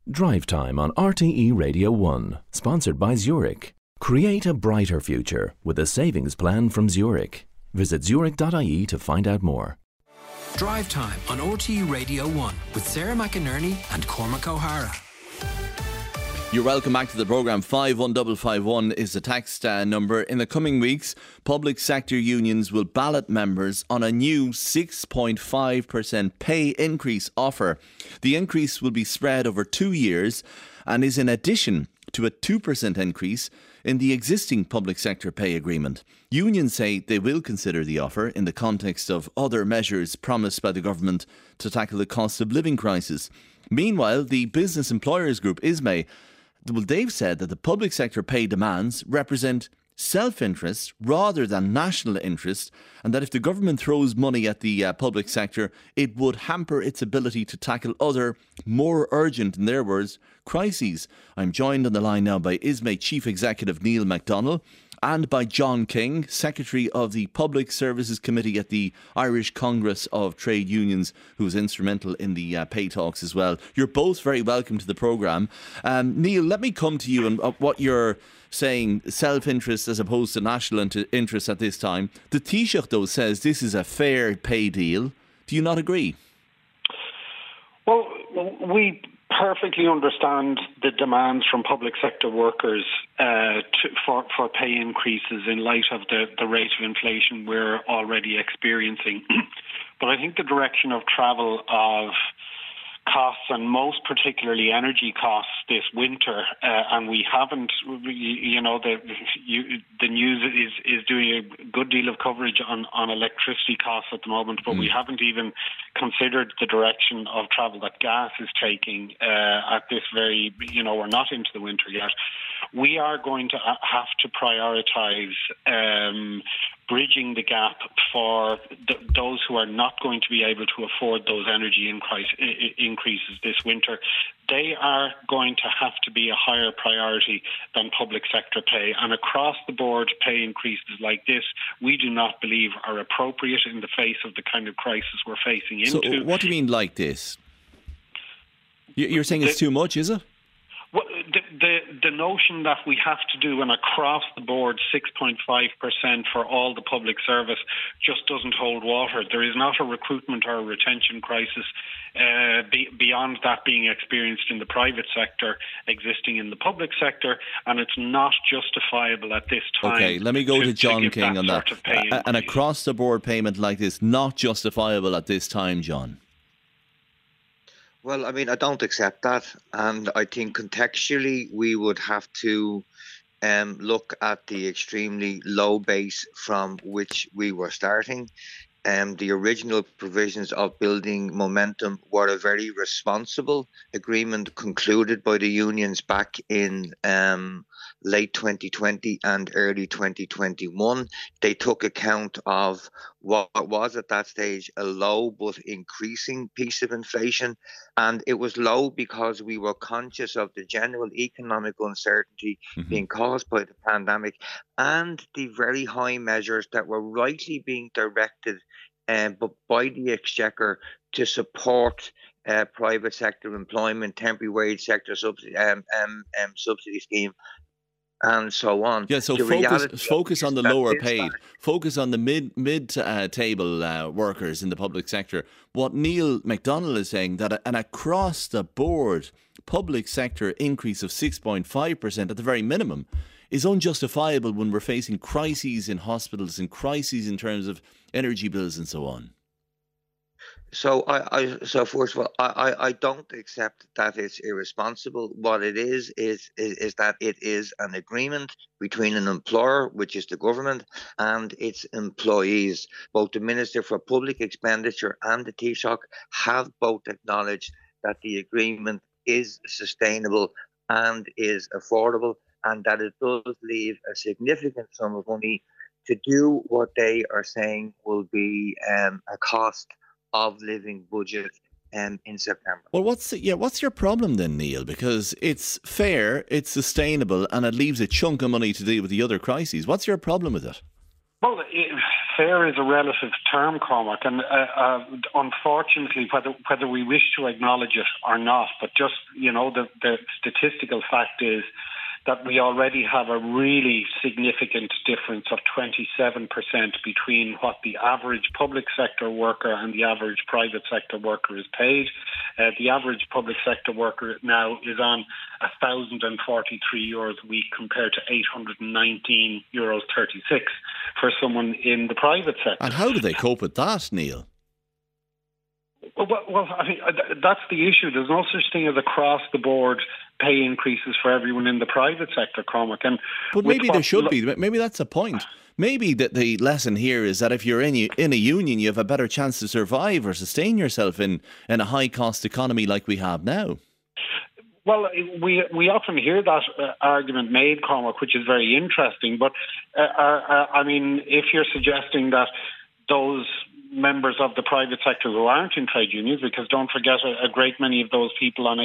Drive Time on RTE Radio 1, sponsored by Zurich. Create a brighter future with a savings plan from Zurich. Visit zurich.ie to find out more. Drive Time on RTE Radio 1 with Sarah McInerney and Cormac O'Hara. You're welcome back to the programme. 51551 is the text number. In the coming weeks, public sector unions will ballot members on a new 6.5% pay increase offer. The increase will be spread over 2 years and is in addition to a 2% increase in the existing public sector pay agreement. Unions say they will consider the offer in the context of other measures promised by the government to tackle the cost of living crisis. Meanwhile, the business employers group ISME, they've said that the public sector pay demands represent self-interest rather than national interest, and that if the government throws money at the public sector, it would hamper its ability to tackle other, more urgent, in their words, crises. I'm joined on the line now by ISME Chief Executive Neil McDonnell and by John King, Secretary of the Public Services Committee at the Irish Congress of Trade Unions, who was instrumental in the pay talks as well. You're both very welcome to the programme. Neil, let me come to you and what you're saying, self-interest as opposed to national interest at this time. The Taoiseach, though, says this is a fair pay deal. Do you not agree? Well, we perfectly understand the demands from public sector workers for pay increases in light of the rate of inflation we're already experiencing. But I think the direction of travel of costs, and most particularly energy costs this winter, and we haven't, the news is doing a good deal of coverage on electricity costs at the moment, but we haven't even considered the direction of travel that gas is taking at this very, we're not into the winter yet. We are going to have to prioritise bridging the gap for those who are not going to be able to afford those energy increases this winter. They are going to have to be a higher priority than public sector pay. And across the board, pay increases like this, we do not believe are appropriate in the face of the kind of crisis we're facing into. So what do you mean like this? You're saying it's too much, is it? Well, the notion that we have to do an across-the-board 6.5% for all the public service just doesn't hold water. There is not a recruitment or a retention crisis beyond that being experienced in the private sector existing in the public sector, and it's not justifiable at this time. Okay, let me go to John King on that. An across-the-board payment like this, not justifiable at this time, John? Well, I mean, I don't accept that. And I think contextually we would have to look at the extremely low base from which we were starting. The original provisions of building momentum were a very responsible agreement concluded by the unions back in late 2020 and early 2021. They took account of what was at that stage a low but increasing piece of inflation. And it was low because we were conscious of the general economic uncertainty being caused by the pandemic and the very high measures that were rightly being directed but by the Exchequer to support private sector employment, temporary wage sector subsidy scheme, and so on. Yeah, so focus on the lower paid, focus on the mid-table workers in the public sector. What Neil McDonnell is saying, that an across-the-board public sector increase of 6.5% at the very minimum is unjustifiable when we're facing crises in hospitals and crises in terms of energy bills and so on. So first of all, I don't accept that it's irresponsible. What it is that it is an agreement between an employer, which is the government, and its employees. Both the Minister for Public Expenditure and the Taoiseach have both acknowledged that the agreement is sustainable and is affordable, and that it does leave a significant sum of money to do what they are saying will be a cost of living budget in September. Well, what's your problem then, Neil? Because it's fair, it's sustainable, and it leaves a chunk of money to deal with the other crises. What's your problem with it? Well, fair is a relative term, Cormac, and unfortunately, whether we wish to acknowledge it or not, but just, the statistical fact is that we already have a really significant difference of 27% between what the average public sector worker and the average private sector worker is paid. The average public sector worker now is on €1,043 a week compared to €819.36 for someone in the private sector. And how do they cope with that, Neil? Well, I mean, that's the issue. There's no such thing as across-the-board pay increases for everyone in the private sector, Cormac. But maybe there should be. Maybe that's the point. Maybe the lesson here is that if you're in a union, you have a better chance to survive or sustain yourself in a high-cost economy like we have now. Well, we often hear that argument made, Cormac, which is very interesting. But, I mean, if you're suggesting that those members of the private sector who aren't in trade unions, because don't forget a great many of those people on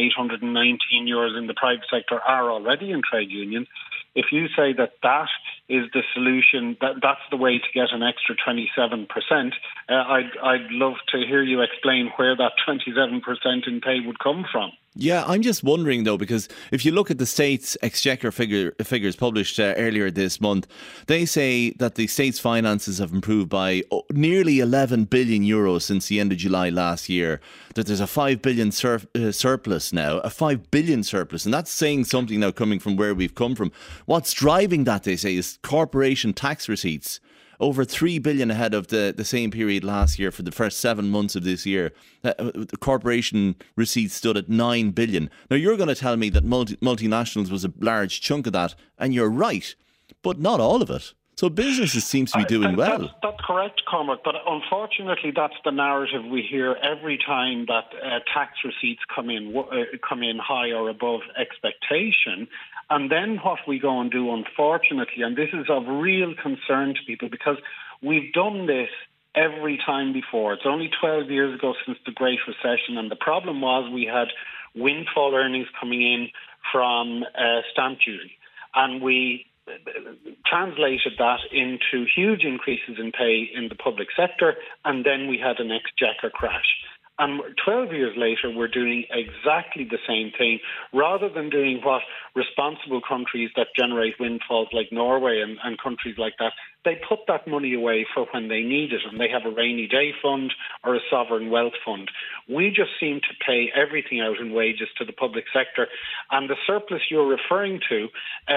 €819 in the private sector are already in trade unions. If you say that is the solution, that's the way to get an extra 27%, I'd love to hear you explain where that 27% in pay would come from. Yeah, I'm just wondering though, because if you look at the state's exchequer figures published earlier this month, they say that the state's finances have improved by nearly €11 billion since the end of July last year. That there's a €5 billion surplus now, a €5 billion surplus, and that's saying something now coming from where we've come from. What's driving that, they say, is corporation tax receipts. Over $3 billion ahead of the same period last year for the first 7 months of this year. The corporation receipts stood at $9 billion. Now, you're going to tell me that multinationals was a large chunk of that, and you're right, but not all of it. So businesses seems to be doing well. That's correct, Cormac, but unfortunately that's the narrative we hear every time that tax receipts come in high or above expectation. And then what we go and do, unfortunately, and this is of real concern to people because we've done this every time before. It's only 12 years ago since the Great Recession, and the problem was we had windfall earnings coming in from stamp duty, and we translated that into huge increases in pay in the public sector, and then we had an exchequer crash. And 12 years later, we're doing exactly the same thing. Rather than doing what responsible countries that generate windfalls like Norway and countries like that, they put that money away for when they need it, and they have a rainy day fund or a sovereign wealth fund. We just seem to pay everything out in wages to the public sector, and the surplus you're referring to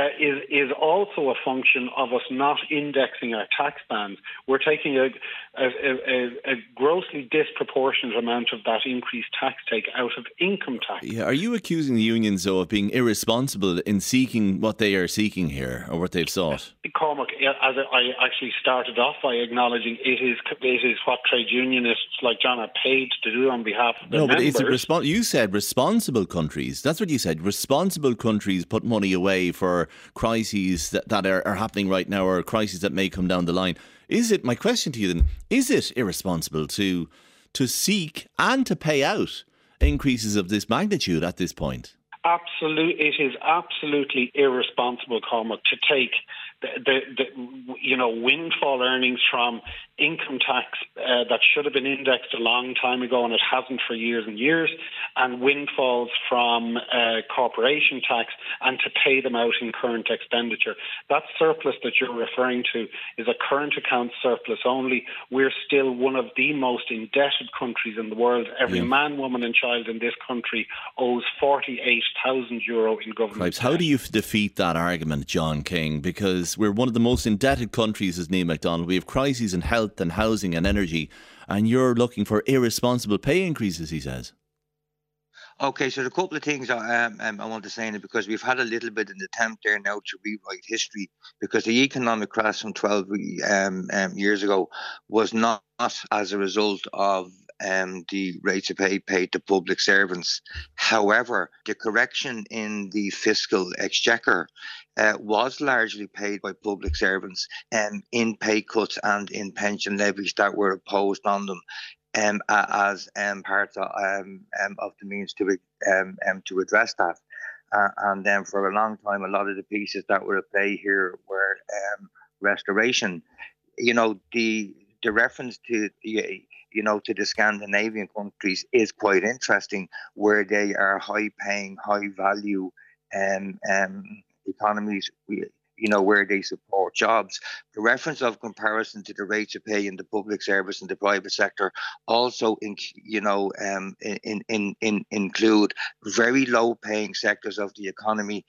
is also a function of us not indexing our tax bands. We're taking a grossly disproportionate amount of that increased tax take out of income tax. Yeah, are you accusing the unions, though, of being irresponsible in seeking what they are seeking here, or what they've sought? Cormac, as I actually started off by acknowledging, it is what trade unionists like John are paid to do on behalf of their members. But it's you said responsible countries. That's what you said. Responsible countries put money away for crises that are happening right now, or crises that may come down the line. My question to you then, is it irresponsible to seek and to pay out increases of this magnitude at this point? Absolutely, it is absolutely irresponsible, Cormac, to take the windfall earnings from income tax that should have been indexed a long time ago, and it hasn't for years and years, and windfalls from corporation tax, and to pay them out in current expenditure. That surplus that you're referring to is a current account surplus only. We're still one of the most indebted countries in the world. Every man, woman and child in this country owes €48,000 in government debt. How do you defeat that argument, John King? Because we're one of the most indebted countries, as Neil MacDonald. We have crises in health and housing and energy, and you're looking for irresponsible pay increases, he says. Okay, so a couple of things I want to say in it, because we've had a little bit of an attempt there now to rewrite history, because the economic crash from 12 years ago was not as a result of the rates of pay paid to public servants. However, the correction in the fiscal exchequer was largely paid by public servants in pay cuts and in pension levies that were imposed on them as part of the means to address that. And then for a long time, a lot of the pieces that were at play here were restoration. You know, the the reference to to the Scandinavian countries is quite interesting, where they are high-paying, high-value economies. Where they support jobs. The reference of comparison to the rates of pay in the public service and the private sector also, include very low-paying sectors of the economy,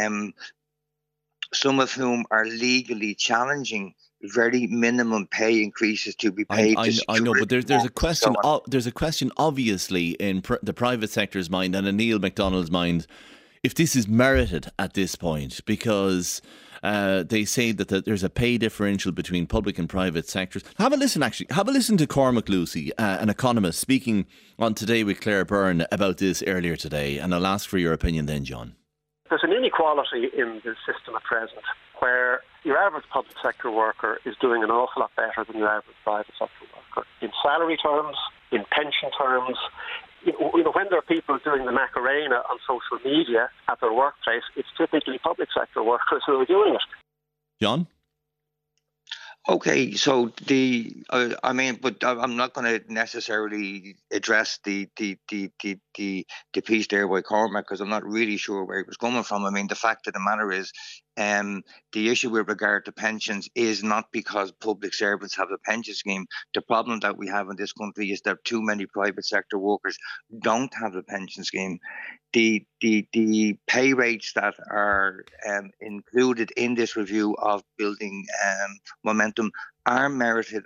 some of whom are legally challenging very minimum pay increases to be paid. I know, but there's a question. There's a question, obviously, in the private sector's mind and in Neil McDonald's mind, if this is merited at this point, because they say that there's a pay differential between public and private sectors. Have a listen to Cormac Lucy, an economist, speaking on Today with Claire Byrne about this earlier today, and I'll ask for your opinion then, John. There's an inequality in the system at present where your average public sector worker is doing an awful lot better than your average private sector worker in salary terms, in pension terms. When there are people doing the Macarena on social media at their workplace, it's typically public sector workers who are doing it. John? Okay, so but I'm not going to necessarily address the piece there by Cormac, because I'm not really sure where it was coming from. I mean, the fact of the matter is, the issue with regard to pensions is not because public servants have a pension scheme. The problem that we have in this country is that too many private sector workers don't have a pension scheme. The pay rates that are included in this review of building momentum are merited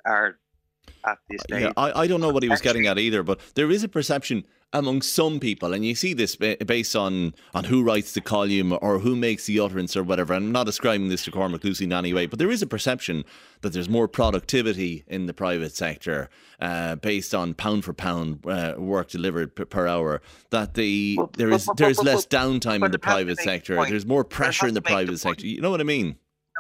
at this stage. Yeah, I don't know what he was getting at either, but there is a perception among some people, and you see this based on who writes the column or who makes the utterance or whatever. I'm not ascribing this to Cormac Lucy in any way, but there is a perception that there's more productivity in the private sector based on pound for pound work delivered per hour. That there's less downtime in the private sector. There's more pressure in the private sector. You know what I mean?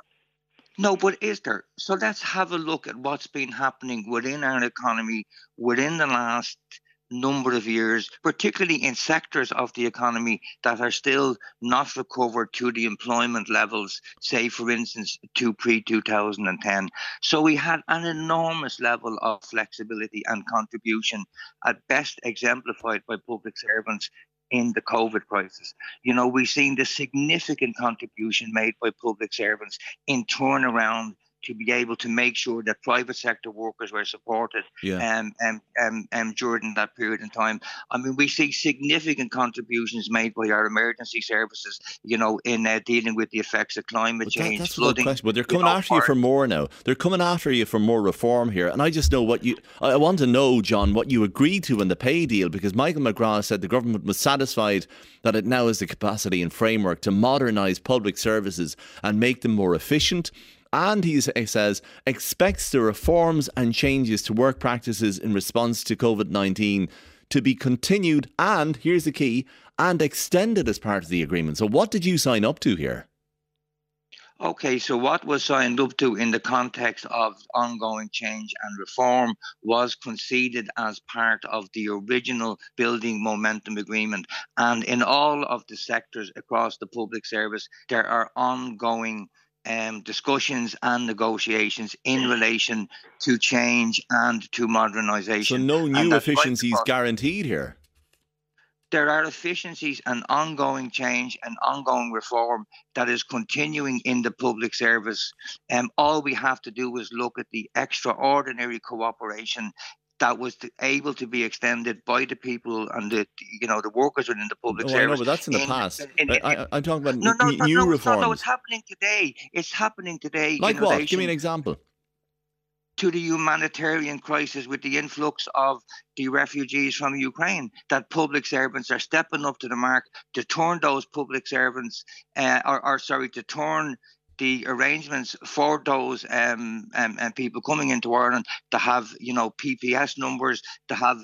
No, but is there? So let's have a look at what's been happening within our economy within the last number of years, particularly in sectors of the economy that are still not recovered to the employment levels, say, for instance, to pre-2010. So we had an enormous level of flexibility and contribution, at best exemplified by public servants in the COVID crisis. We've seen the significant contribution made by public servants in turnaround to be able to make sure that private sector workers were supported during that period in time. I mean, we see significant contributions made by our emergency services, in dealing with the effects of climate change, that's flooding. But they're coming after you for more now. They're coming after you for more reform here. And I just know I want to know, John, what you agreed to in the pay deal, because Michael McGrath said the government was satisfied that it now has the capacity and framework to modernise public services and make them more efficient. And he says, expects the reforms and changes to work practices in response to COVID-19 to be continued and, here's the key, and extended as part of the agreement. So what did you sign up to here? Okay, so what was signed up to in the context of ongoing change and reform was conceded as part of the original Building Momentum Agreement. And in all of the sectors across the public service, there are ongoing discussions and negotiations in relation to change and to modernisation. So no new efficiencies guaranteed here? There are efficiencies and ongoing change and ongoing reform that is continuing in the public service. All we have to do is look at the extraordinary cooperation that was able to be extended by the people and the workers within the public service. I know, but that's in the past. I'm talking about new reforms. No, it's happening today. It's happening today. Like what? Give me an example. To the humanitarian crisis with the influx of the refugees from Ukraine, that public servants are stepping up to the mark to turn those public servants, to turn the arrangements for those people coming into Ireland to have, PPS numbers, to have,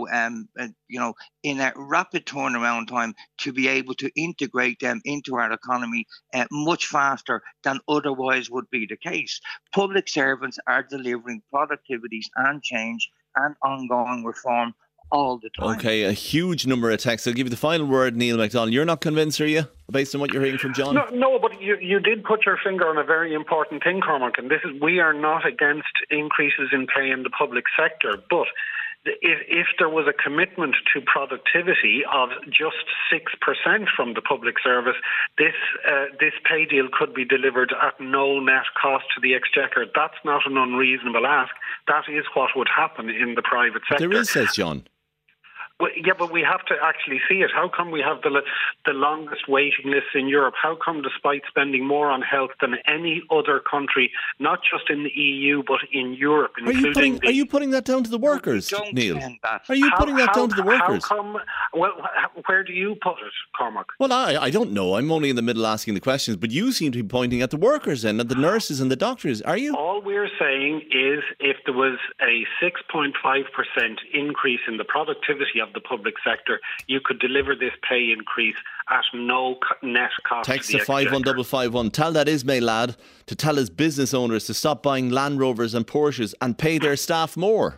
in a rapid turnaround time, to be able to integrate them into our economy much faster than otherwise would be the case. Public servants are delivering productivities and change and ongoing reform all the time. Okay, a huge number of texts. I'll give you the final word, Neil McDonald. You're not convinced, are you? based on what you're hearing from John? No, but you did put your finger on a very important thing, Cormac, and this is, we are not against increases in pay in the public sector, but if there was a commitment to productivity of just 6% from the public service, this pay deal could be delivered at no net cost to the Exchequer. That's not an unreasonable ask. That is what would happen in the private sector. There is, says John. Well, yeah, but we have to actually see it. How come we have the longest waiting lists in Europe? How come, despite spending more on health than any other country, not just in the EU but in Europe, are you putting that down to the workers, Neil? Are you putting that down to the workers? How come? Well, where do you put it, Cormac? Well, I don't know. I'm only in the middle asking the questions, but you seem to be pointing at the workers and at the nurses and the doctors. Are you? All we're saying is, if there was a 6.5% increase in the productivity of the public sector, you could deliver this pay increase at no net cost. Text to 51551. Tell that Ismay lad to tell his business owners to stop buying Land Rovers and Porsches and pay their staff more.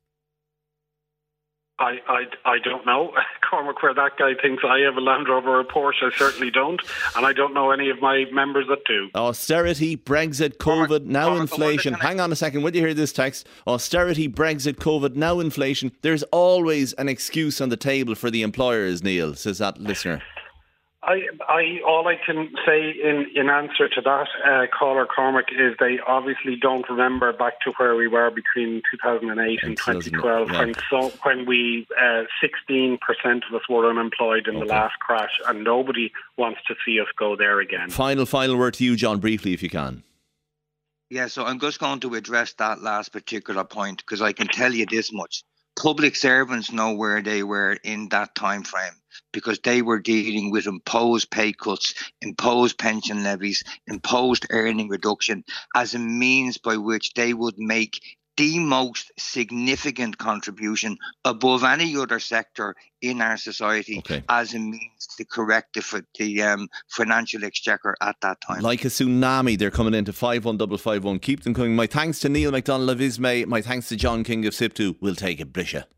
I don't know, Cormac, where that guy thinks I have a Land Rover or a Porsche. I certainly don't, and I don't know any of my members that do. Austerity, Brexit, COVID, now inflation. Hang on a second, will you hear this text? Austerity, Brexit, COVID, now inflation. There's always an excuse on the table for the employers, Neil, says that listener. All I can say in answer to that, caller Cormac, is they obviously don't remember back to where we were between 2008 and 2012, when we 16% of us were unemployed in the last crash, and nobody wants to see us go there again. Final word to you, John, briefly, if you can. Yeah, so I'm just going to address that last particular point, because I can tell you this much. Public servants know where they were in that time frame, because they were dealing with imposed pay cuts, imposed pension levies, imposed earning reduction as a means by which they would make the most significant contribution above any other sector in our society as a means to correct the financial exchequer at that time. Like a tsunami, they're coming into 51551. Keep them coming. My thanks to Neil MacDonald of Ismay. My thanks to John King of SIPTU. We'll take it, Brisha.